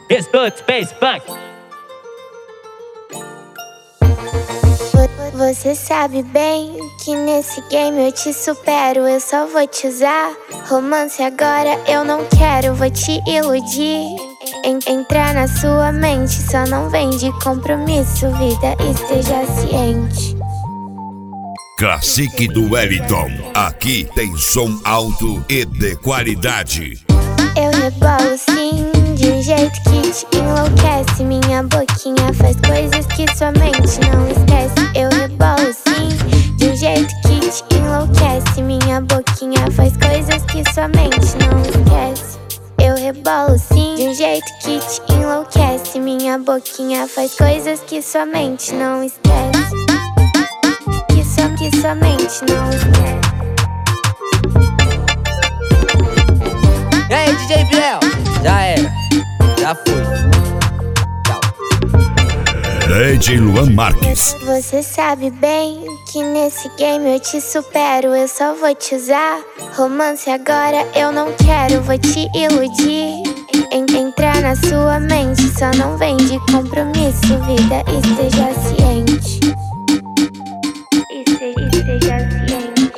Escuta Space Funk. Você sabe bem que nesse game eu te supero. Eu só vou te usar. Romance agora eu não quero, vou te iludir. Entrar na sua mente, só não vem de compromisso. Vida, esteja ciente. Cacique do Wellington, aqui tem som alto e de qualidade. Eu rebolo sim, de um jeito que te enlouquece. Minha boquinha faz coisas que sua mente não esquece. Eu rebolo sim, de um jeito que te enlouquece. Minha boquinha faz coisas que sua mente não esquece. Eu rebolo sim, de um jeito que te enlouquece. Minha boquinha faz coisas que sua mente não esquece. Que sua mente não esquece. E aí, DJ Biel? Já era, já foi. Tchau. DJ Luan Marques. Você sabe bem que nesse game eu te supero. Eu só vou te usar. Romance agora eu não quero, vou te iludir. Entrar na sua mente, só não vem de compromisso. Vida, esteja ciente. Esteja ciente.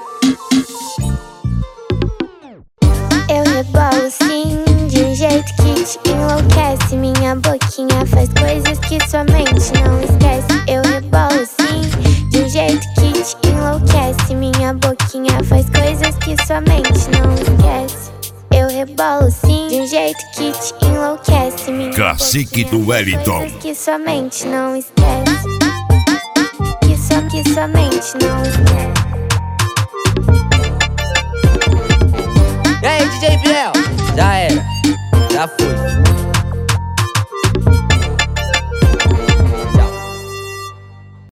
Eu rebolo sim, de um jeito que te enlouquece. Minha boquinha faz coisas que sua mente não esquece. Eu rebolo sim, de um jeito que te enlouquece. Minha boquinha faz coisas que sua mente não esquece. Eu rebolo sim, de um jeito que te enlouquece. Minha Cacique do Wellington, coisas que sua mente não esquece. Que sua mente não esquece. E aí, DJ Biel? Já era, já foi.